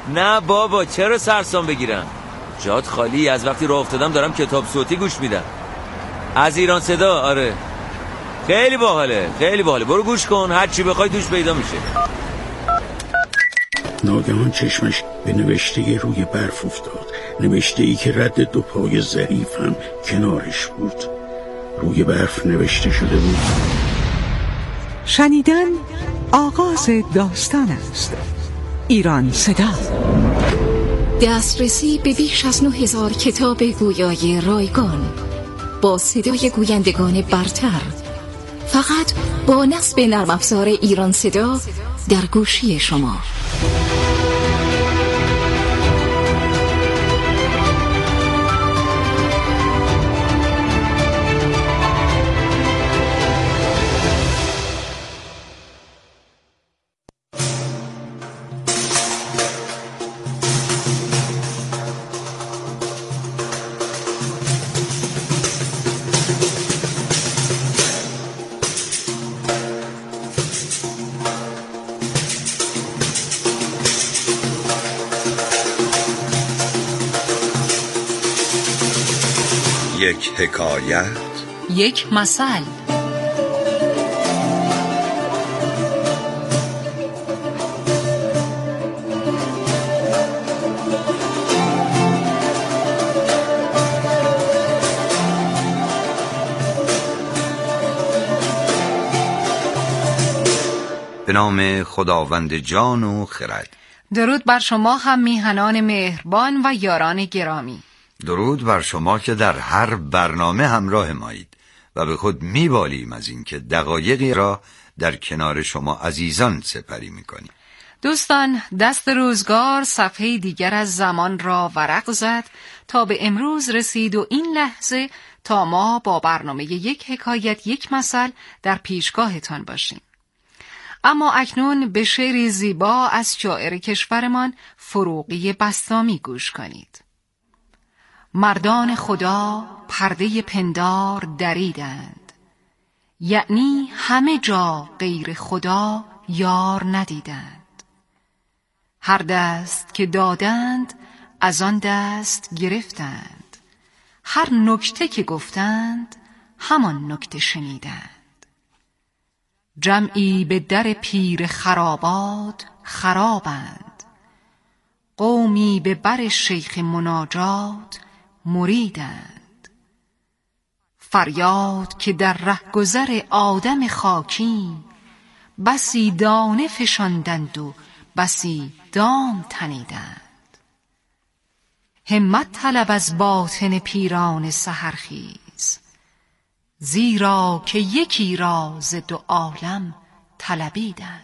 نه بابا، چرا سرسام بگیرم؟ جات خالی. از وقتی راه افتادم دارم کتاب صوتی گوش میدم از ایران صدا. آره خیلی باحاله، خیلی باحاله. برو گوش کن، هر چی بخوای توش پیدا میشه. ناگهان چشمش به نوشته روی برف افتاد، نوشته ای که رد 2 پای ظریف هم کنارش بود. روی برف نوشته شده بود: شنیدن آغاز داستان است. ایران صدا. دسترسی به بیش از 9000 کتاب گویای رایگان با صدای گویندگان برتر، فقط با نصب نرم افزار ایران صدا در گوشی شما. یک حکایت، یک مثل. به نام خداوند جان و خرد. درود بر شما هم میهنان مهربان و یاران گرامی. درود بر شما که در هر برنامه همراه مایید و به خود میبالیم از این که دقایقی را در کنار شما عزیزان سپری میکنیم. دوستان، دست روزگار صفحه دیگر از زمان را ورق زد تا به امروز رسید و این لحظه تا ما با برنامه یک حکایت یک مثل در پیشگاهتان باشیم. اما اکنون به شعری زیبا از شاعر کشورمان فروغی بسطامی گوش کنید. مردان خدا پرده پندار دریدند، یعنی همه جا غیر خدا یار ندیدند. هر دست که دادند از آن دست گرفتند، هر نکته که گفتند همان نکته شنیدند. جمعی به در پیر خرابات خرابند، قومی به بر شیخ مناجات مریدند. فریاد که در رهگذر آدم خاکیم، بسی دانه فشاندند و بسی دام تنیدند. همت طلب از باطن پیران سحرخیز، زیرا که یکی را ز 2 عالم طلبیدند.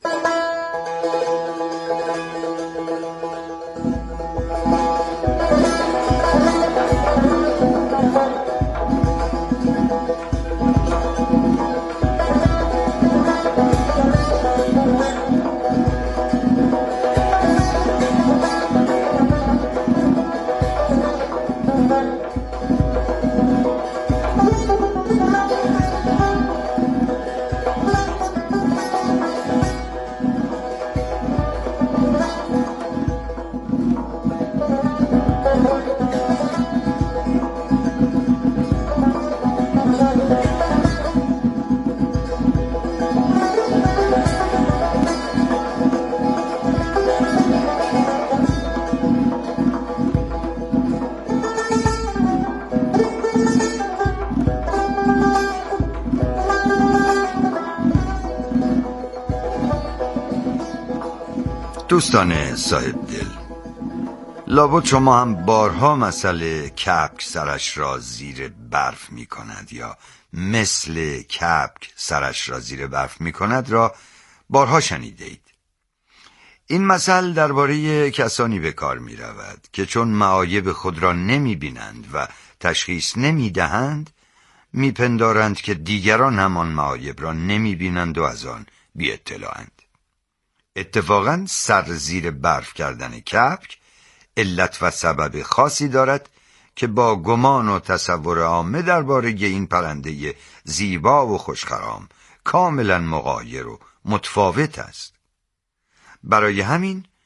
دوستان صاحب دل، لابد شما هم بارها مسئله کبک سرش را زیر برف می کند یا مثل کبک سرش را زیر برف می کند را بارها شنیده اید. این مثل درباره کسانی به کار می رود که چون معایب خود را نمی بینند و تشخیص نمی دهند، می پندارند که دیگران همان معایب را نمی بینند و از آن بی اطلاعند. اتفاقاً سر زیر برف کردن کبک علت و سبب خاصی دارد که با گمان و تصور عامه درباره این پرنده زیبا و خوشخرام کاملاً مغایر و متفاوت است. برای همین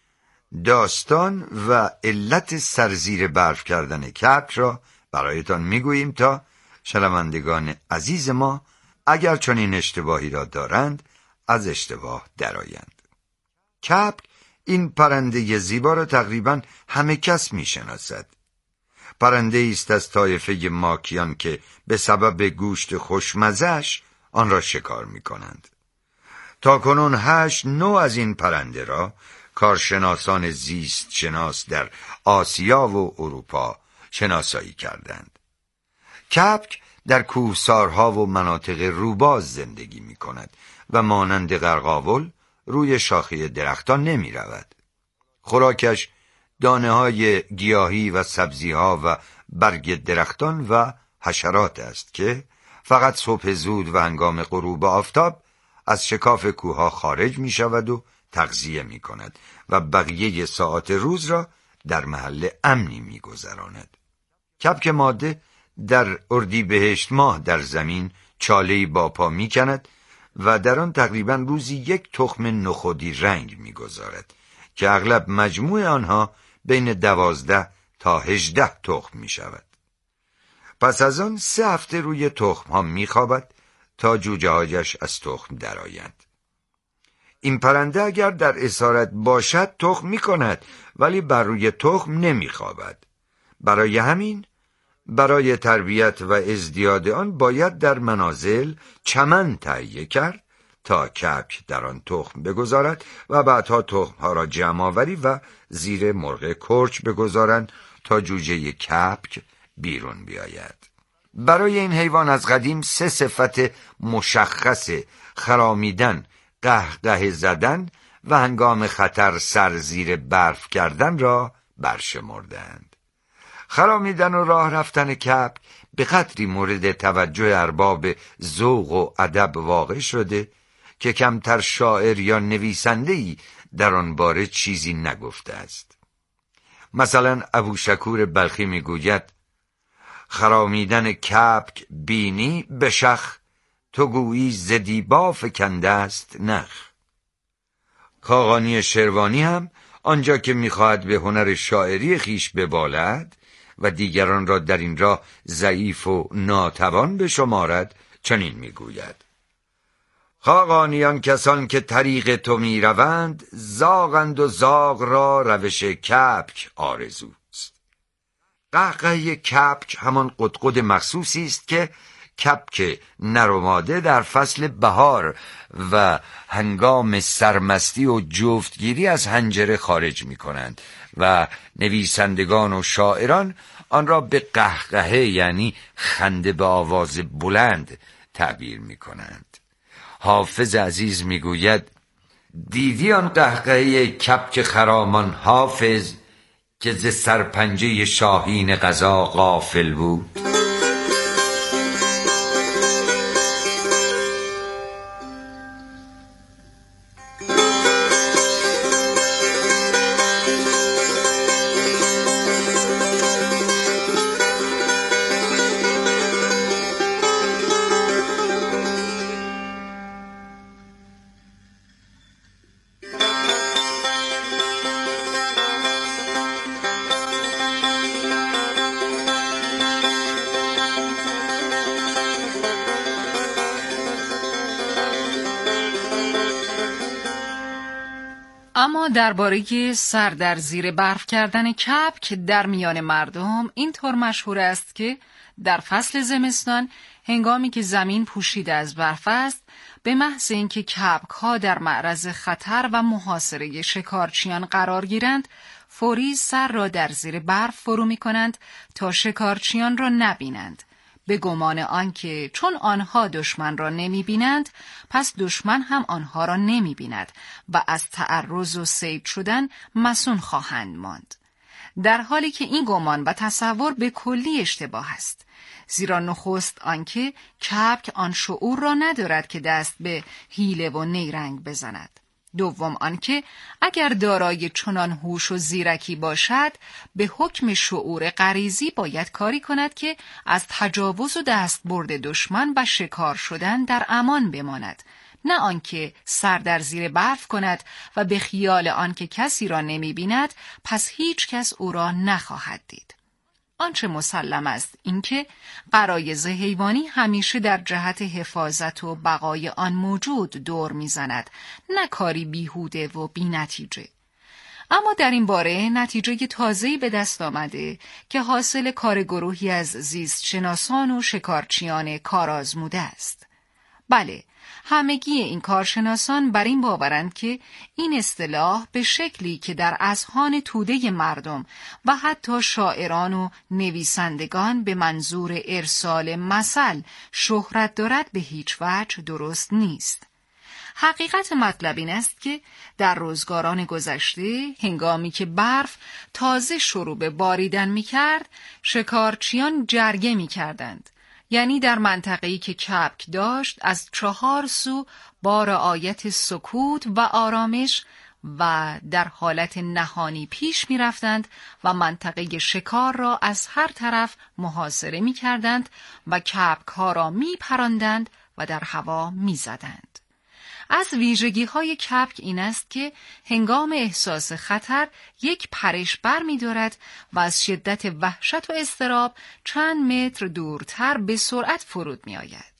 داستان و علت سرزیر برف کردن کبک را برایتان میگوییم تا شنوندگان عزیز ما اگر چنین اشتباهی را دارند از اشتباه درآیند. کبک این پرنده زیبا را تقریبا همه کس میشناسد. پرنده است از طایفه ماکیان که به سبب گوشت خوشمزه‌اش آن را شکار میکنند. تاکنون 8 نوع از این پرنده را کارشناسان زیست شناس در آسیا و اروپا شناسایی کردند. کبک در کوهسارها و مناطق روباز زندگی می کند و مانند قرقاول روی شاخه درختان نمی رود. خوراکش دانه های گیاهی و سبزی ها و برگ درختان و حشرات است که فقط صبح زود و هنگام غروب آفتاب از شکاف کوهها خارج می شود و تغذیه می کند و بقیه ساعات روز را در محل امنی می گذراند. کبک ماده در اردیبهشت ماه در زمین چاله‌ای با پا می کند و در آن تقریبا روزی 1 تخم نخودی رنگ می گذارد که اغلب مجموع آنها بین 12 تا 18 تخم می شود. پس از آن 3 هفته روی تخم ها می خوابد تا جوجه هایش از تخم درآیند. این پرنده اگر در اسارت باشد تخم می کند ولی بر روی تخم نمی خوابد. برای همین برای تربیت و ازدیاد آن باید در منازل چمن تهیه کرد تا کبک در آن تخم بگذارد و بعدها تخمها را جمع آوری و زیر مرغ کرچ بگذارند تا جوجه کبک بیرون بیاید. برای این حیوان از قدیم 3 صفت مشخص خرامیدن، قهقه زدن و هنگام خطر سر زیر برف کردن را برشمردند. خرامیدن و راه رفتن کبک به قدری مورد توجه ارباب ذوق و ادب واقع شده که کمتر شاعر یا نویسنده‌ای در آن باره چیزی نگفته است. مثلا ابوشکور بلخی میگوید خرامیدن کبک بینی بشخ، تو گویی ز دیبا فکنده است نخ. خاقانی شروانی هم آنجا که میخواهد به هنر شاعری خیش ببالد و دیگران را در این راه ضعیف و ناتوان بشمارد چنین میگوید: خاقانیان کسان که طریق تو میروند، زاغند و زاغ را روش کبک آرزوست. قهقه کبک همان قدقد مخصوصی است که کبک نر و ماده در فصل بهار و هنگام سرمستی و جفتگیری از حنجره خارج می کنند و نویسندگان و شاعران آن را به قهقه یعنی خنده به آواز بلند تعبیر می کنند. حافظ عزیز می گوید: دیدی آن قهقه کبک خرامان حافظ، که ز سرپنجه شاهین قضا غافل بود. اما درباره سر در زیر برف کردن کبک در میان مردم اینطور مشهور است که در فصل زمستان هنگامی که زمین پوشیده از برف است، به محض اینکه کبک‌ها در معرض خطر و محاصره شکارچیان قرار گیرند، فوری سر را در زیر برف فرو می‌کنند تا شکارچیان را نبینند، به گمان آنکه چون آنها دشمن را نمی‌بینند، پس دشمن هم آنها را نمی‌بیند و از تعرض و صید شدن مصون خواهند ماند. در حالی که این گمان و تصور به کلی اشتباه است، زیرا نخست آنکه کبک آن شعور را ندارد که دست به حیله و نیرنگ بزند. دوم آنکه اگر دارای چنان هوش و زیرکی باشد، به حکم شعور غریزی باید کاری کند که از تجاوز و دستبرد دشمن و شکار شدن در امان بماند، نه آنکه سر در زیر برف کند و به خیال آنکه کسی را نمی بیند پس هیچ کس او را نخواهد دید. آنچه مسلم است اینکه غرایز حیوانی همیشه در جهت حفاظت و بقای آن موجود دور میزند، نه کاری بیهوده و بی‌نتیجه. اما در این باره نتیجه تازه‌ای به دست آمده که حاصل کار گروهی از زیستشناسان و شکارچیان کارآزموده است. بله، همگی این کارشناسان بر این باورند که این اصطلاح به شکلی که در اذهان توده مردم و حتی شاعران و نویسندگان به منظور ارسال مثل شهرت دارد به هیچ وجه درست نیست. حقیقت مطلب این است که در روزگاران گذشته هنگامی که برف تازه شروع به باریدن می‌کرد، شکارچیان جرگه می‌کردند. یعنی در منطقه‌ای که کبک داشت از 4 سو با رعایت سکوت و آرامش و در حالت نهانی پیش می رفتند و منطقه شکار را از هر طرف محاصره می کردند و کبک ها را می پراندند و در هوا می زدند. از ویژگی های کبک این است که هنگام احساس خطر یک پرش بر می دارد و از شدت وحشت و اضطراب چند متر دورتر به سرعت فرود می آید.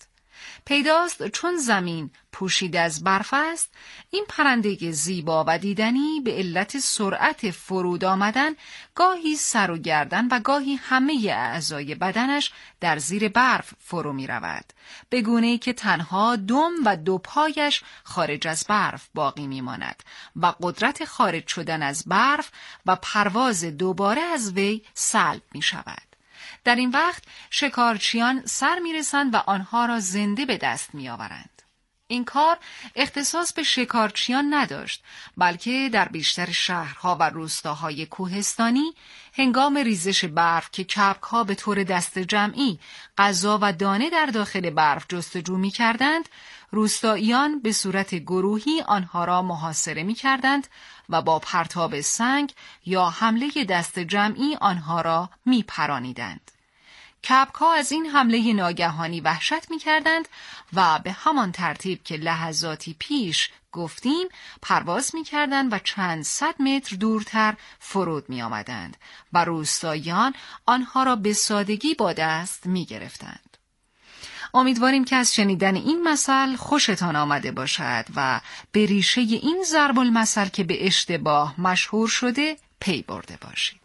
پیداست چون زمین پوشیده از برف است، این پرنده زیبا و دیدنی به علت سرعت فرود آمدن گاهی سر و گردن و گاهی همه اعضای بدنش در زیر برف فرو می رود، به گونه‌ای که تنها دم و 2 پایش خارج از برف باقی می ماند و قدرت خارج شدن از برف و پرواز دوباره از وی سلب می شود. در این وقت شکارچیان سر می‌رسند و آنها را زنده به دست می‌آورند. این کار اختصاص به شکارچیان نداشت، بلکه در بیشتر شهرها و روستاهای کوهستانی هنگام ریزش برف که کبک‌ها به طور دست جمعی غذا و دانه در داخل برف جستجو می‌کردند، روستاییان به صورت گروهی آنها را محاصره می‌کردند و با پرتاب سنگ یا حمله دست جمعی آنها را می‌پرانیدند. کبک‌ها از این حمله ناگهانی وحشت می‌کردند و به همان ترتیب که لحظاتی پیش گفتیم پرواز می‌کردند و چند صد متر دورتر فرود می‌آمدند و روستاییان آنها را به سادگی با دست می‌گرفتند. امیدواریم که از شنیدن این مثل خوشتان آمده باشد و به ریشه این ضرب المثل که به اشتباه مشهور شده پی برده باشید.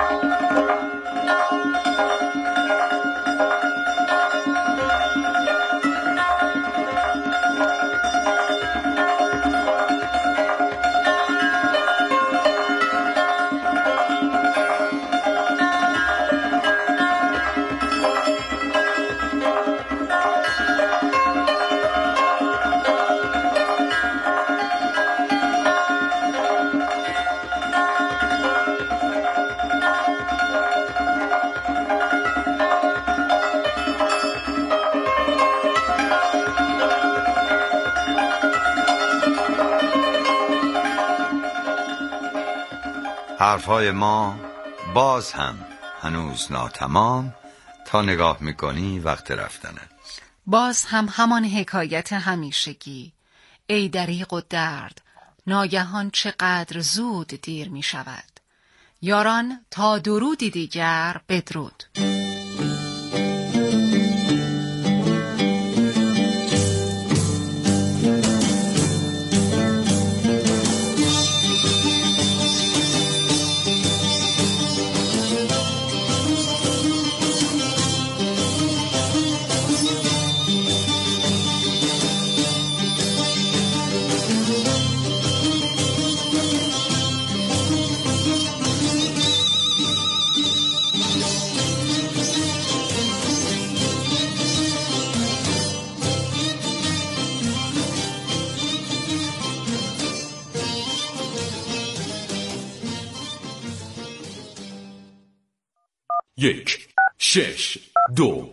حرفهای ما باز هم هنوز ناتمام، تا نگاه میکنی وقت رفتنه. باز هم همان حکایت همیشگی، ای دریغ و درد، ناگهان چقدر زود دیر می شود. یاران تا درودی دیگر بدرود. یک 6 2.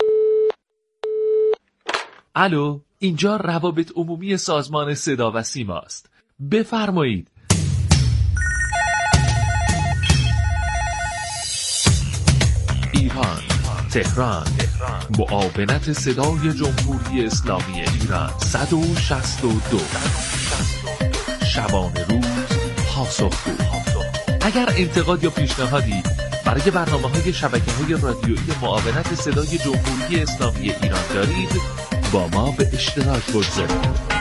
الو، اینجا روابط عمومی سازمان صدا و سیما است. بفرمایید. ایران، تهران، معاونت صدای جمهوری اسلامی ایران 162 شبانه روز پاسخگو. اگر انتقاد یا پیشنهادی برای برنامه‌های شبکه‌های رادیویی معاونت صدای جمهوری اسلامی ایران دارید، با ما به اشتراک بگذارید.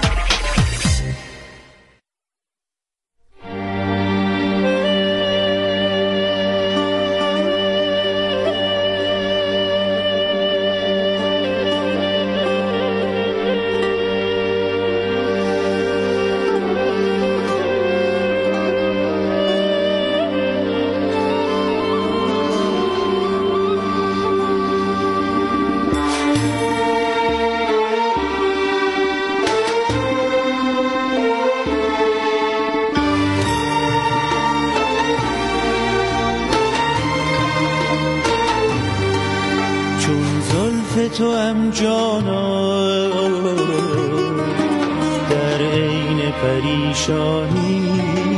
تو ام جانا در عین پریشانی،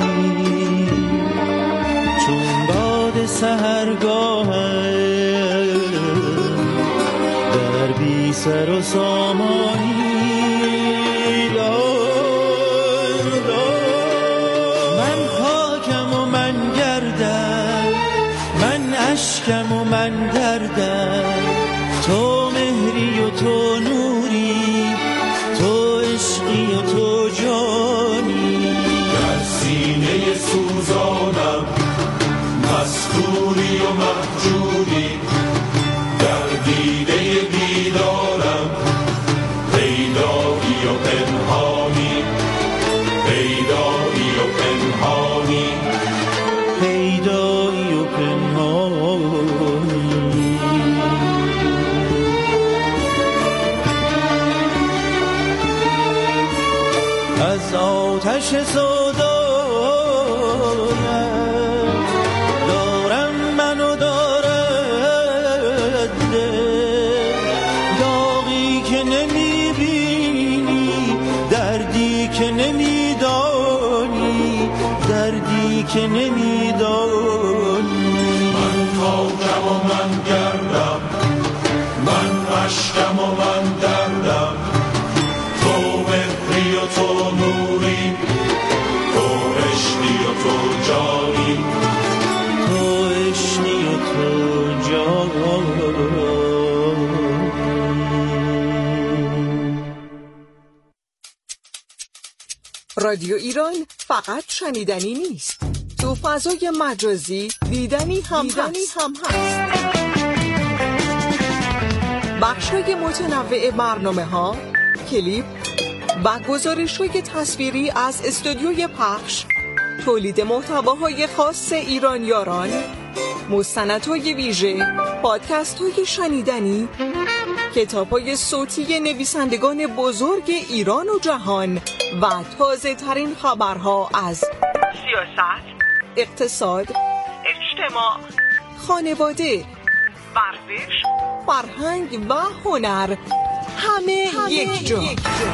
چون باد سحرگاهم در بی سر و سامانی. من خاکم و من گردم، من اشکم و من دردم، تو مهری و تو نوری، تو عشقی و تو جانی. در سینه سوزانم مستوری و مهجوری، در دیده بیدارم پیدایی و پنهانی، پیدایی و پنهانی، پیدایی و پنهانی. از آتش سودایت دارم منو دارد داغی که نمیبینی، دردی که نمیدانی، دردی که نمیدانی. من خاکم و من گردم، من اشکم و من دردم، تو مهری و تو نوری، تو عشقی و تو جانی، تو عشقی و تو جانی. رادیو ایران فقط شنیدنی نیست، تو فضای مجازی دیدنی هم هست. بخش‌های متنوع برنامه‌ها، کلیپ و گزارش‌های تصویری از استودیوی پخش، تولید محتواهای خاص ایرانیاران، مستندهای ویژه، پادکست‌های شنیدنی، کتاب‌های صوتی نویسندگان بزرگ ایران و جهان و تازه‌ترین خبرها از سیاست، اقتصاد، اجتماع، خانواده، ورزش، فرهنگ و هنر، همه یک جا.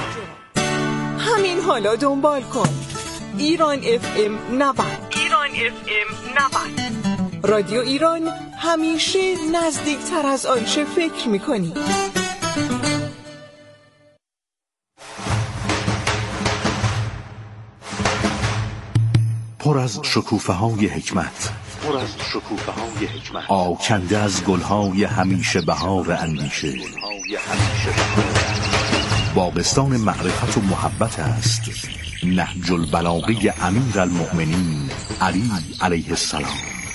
همین حالا دنبال کن. ایران FM 90. ایران FM 90. رادیو ایران، همیشه نزدیکتر از آنچه فکر می‌کنی. پر از شکوفه‌های حکمت، آکنده از گل‌های همیشه بهار اندیشه. باغستان معرفت و محبت است نهج البلاغه امیر المؤمنین علی علیه السلام.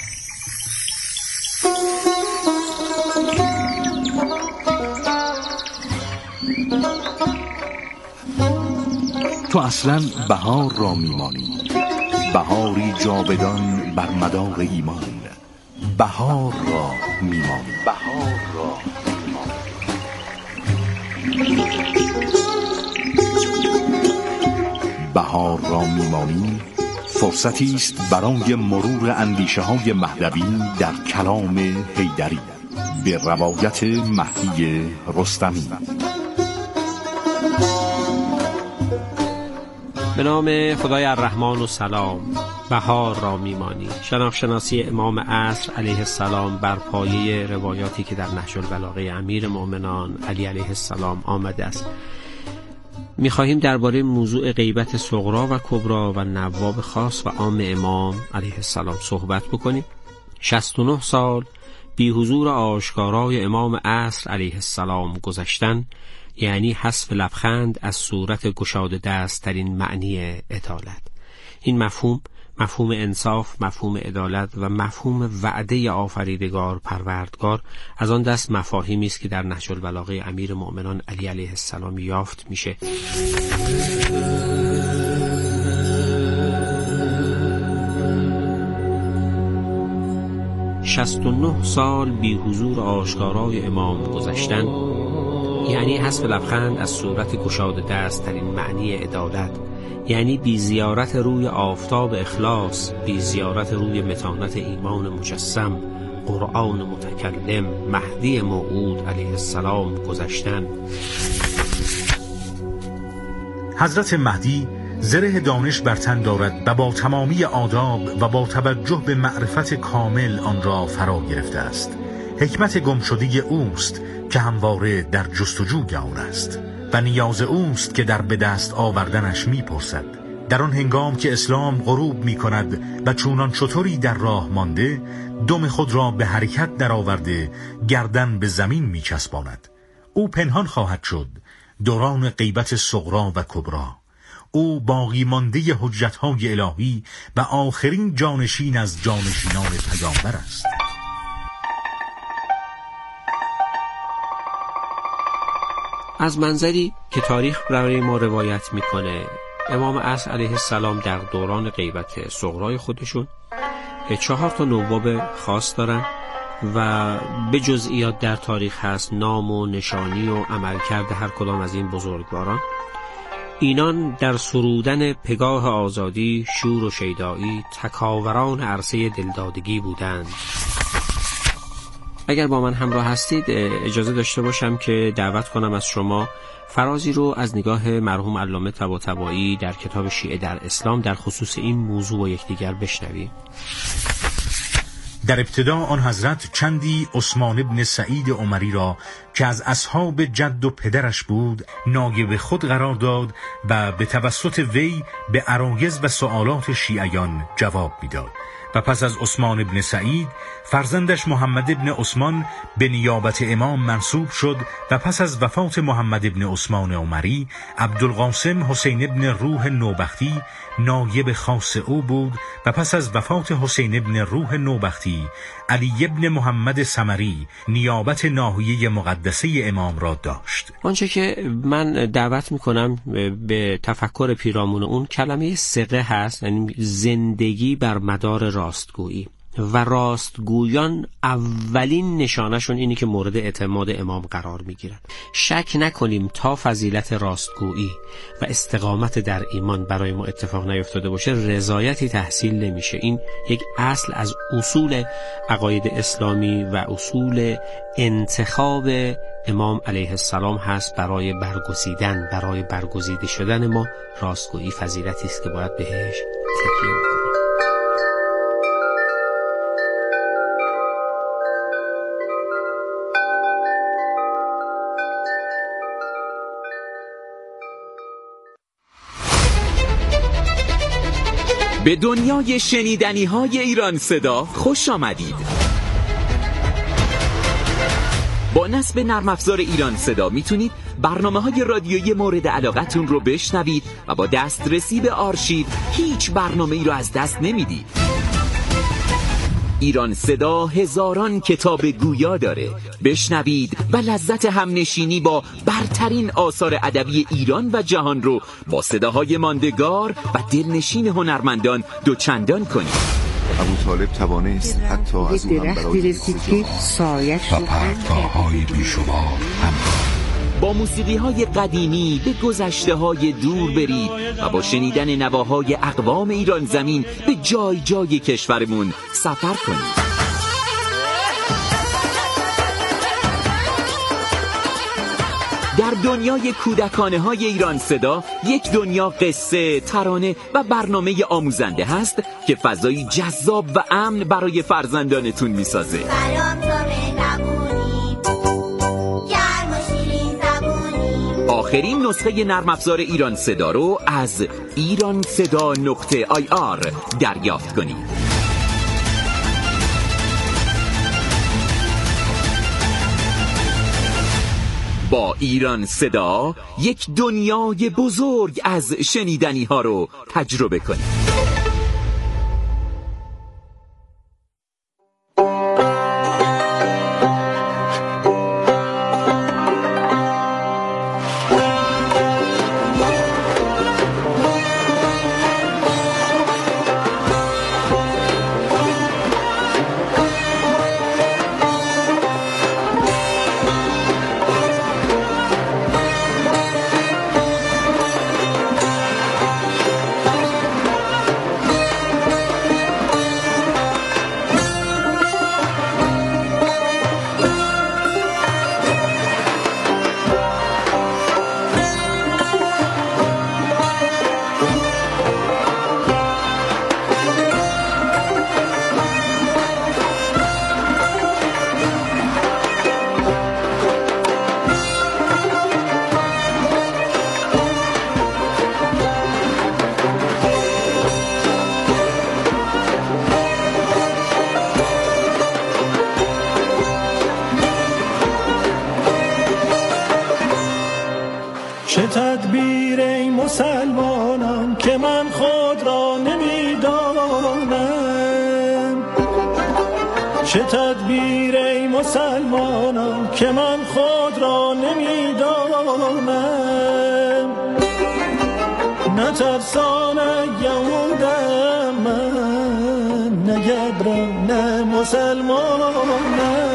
تو اصلا بهار را میمانی، بهاری جاودان بر مدار ایمان. بهار را میمانی، بهار را بهار را میمانی فرصتی است برای مرور اندیشه‌های مهدوی در کلام حیدری به روایت مهدی رستمی. به نام خدای الرحمن و سلام. بهار را میمانی. شناخت-شناسی امام عصر علیه السلام بر پایه روایاتی که در نهج البلاغه امیر مومنان علی علیه السلام آمده است. می‌خواهیم درباره موضوع غیبت صغرا و کبرا و نواب خاص و عام امام علیه السلام صحبت بکنیم. 69 سال بی حضور آشکارای امام عصر علیه السلام گذشتن، یعنی حذف لبخند از صورت گشاده دست ترین معنی عدالت. این مفهوم انصاف، مفهوم عدالت و مفهوم وعده آفریدگار پروردگار از آن دست مفاهیمی است که در نهج البلاغه امیر مؤمنان علی علیه السلام یافت میشه. «69 سال بی حضور آشکارای امام گذشتن، یعنی حذف لبخند از صورت گشاده دست ترین معنی عدالت، یعنی بی زیارت روی آفتاب اخلاص، بی زیارت روی متانت ایمان مجسم، قرآن متکلم، مهدی موعود علیه السلام گذشتن». حضرت مهدی زره دانش بر تن دارد و با تمامی آداب و با توجه به معرفت کامل آن را فرا گرفته است. حکمت گمشده اوست که همواره در جستجوی آن است و نیاز اوست که در به دست آوردنش میپرسد. در آن هنگام که اسلام غروب می کند و چونان شتری در راه مانده، دم خود را به حرکت در آورده گردن به زمین می چسباند. او پنهان خواهد شد دوران غیبت صغرا و کبرا. او باقی مانده حجت‌های الهی و آخرین جانشین از جانشینان پیامبر است. از منظری که تاریخ برای ما روایت میکنه، امام عصر علیه السلام در دوران غیبت صغرای خودشون 4 نواب خاص دارن و به جزئیات در تاریخ هست نام و نشانی و عملکرد هر کدام از این بزرگواران. اینان در سرودن پگاه آزادی، شور و شیدایی تکاوران عرصه دلدادگی بودند. اگر با من همراه هستید اجازه داشته باشم که دعوت کنم از شما فرازی رو از نگاه مرحوم علامه طباطبایی در کتاب شیعه در اسلام در خصوص این موضوع و یکدیگر بشنویم. در ابتدا آن حضرت چندی عثمان ابن سعید عمری را که از اصحاب جد و پدرش بود نایب خود قرار داد و به توسط وی به عرایض و سوالات شیعیان جواب میداد. و پس از عثمان ابن سعید فرزندش محمد ابن عثمان به نیابت امام منصوب شد و پس از وفات محمد ابن عثمان عمری عبدالقاسم حسین ابن روح نوبختی نایب خاص او بود و پس از وفات حسین ابن روح نوبختی علی ابن محمد سمری نیابت ناحیه مقدسه امام را داشت. آنچه که من دعوت میکنم به تفکر پیرامون اون کلمه ثقه هست، یعنی زندگی بر مدار راستگویی و راستگویان اولین نشانشون اینی که مورد اعتماد امام قرار میگیرن. شک نکنیم تا فضیلت راستگویی و استقامت در ایمان برای ما اتفاق نیفتاده باشه رضایتی تحصیل نمیشه. این یک اصل از اصول عقاید اسلامی و اصول انتخاب امام علیه السلام هست برای برگزیدن، برای برگزیده شدن ما. راستگویی فضیلتی است که باید بهش تکیه کنیم. به دنیای شنیدنی های ایران صدا خوش آمدید. با نصب نرم افزار ایران صدا میتونید برنامه‌های رادیویی مورد علاقتون رو بشنوید و با دسترسی به آرشیو هیچ برنامه‌ای رو از دست نمیدید. ایران صدا هزاران کتاب گویا داره. بشنوید و لذت همنشینی با برترین آثار ادبی ایران و جهان رو با صداهای ماندگار و دلنشین هنرمندان دوچندان کنید. ابوطالب توانست حتی از او هم برای سایش و پرتگاه‌های بیشمار با موسیقی‌های قدیمی به گذشته‌های دور برید و با شنیدن نواهای اقوام ایران زمین به جای جای کشورمون سفر کنید. در دنیای کودکانه های ایران صدا یک دنیا قصه، ترانه و برنامه آموزنده هست که فضایی جذاب و امن برای فرزندانتون میسازه. آخرین نسخه نرم افزار ایران صدا رو از iranseda.ir دریافت کنید. با ایران صدا یک دنیای بزرگ از شنیدنی ها رو تجربه کنید. چه تدبیر ای مسلمانان که من خود را نمیدانم، چه تدبیر ای مسلمانان که من خود را نمیدانم، نه ترسان یهودم من، نه گبرم نه مسلمانم.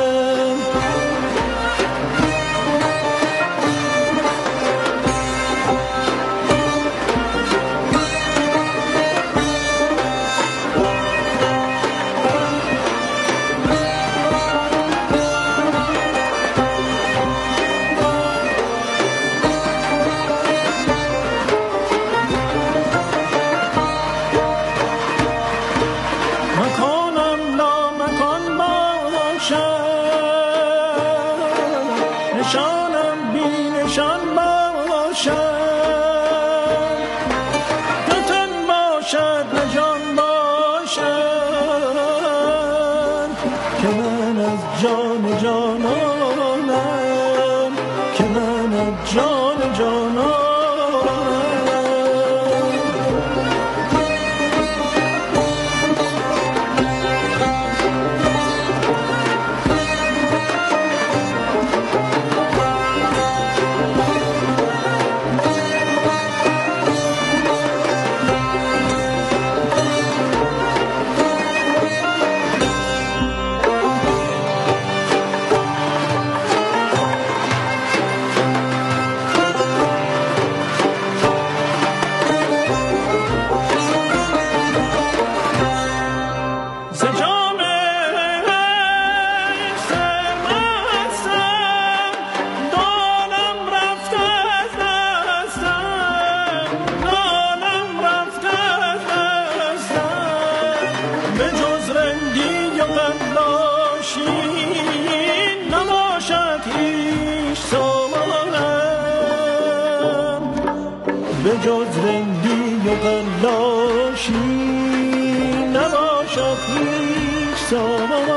به جز رندی و قلاشی نباشد هیچ سامان.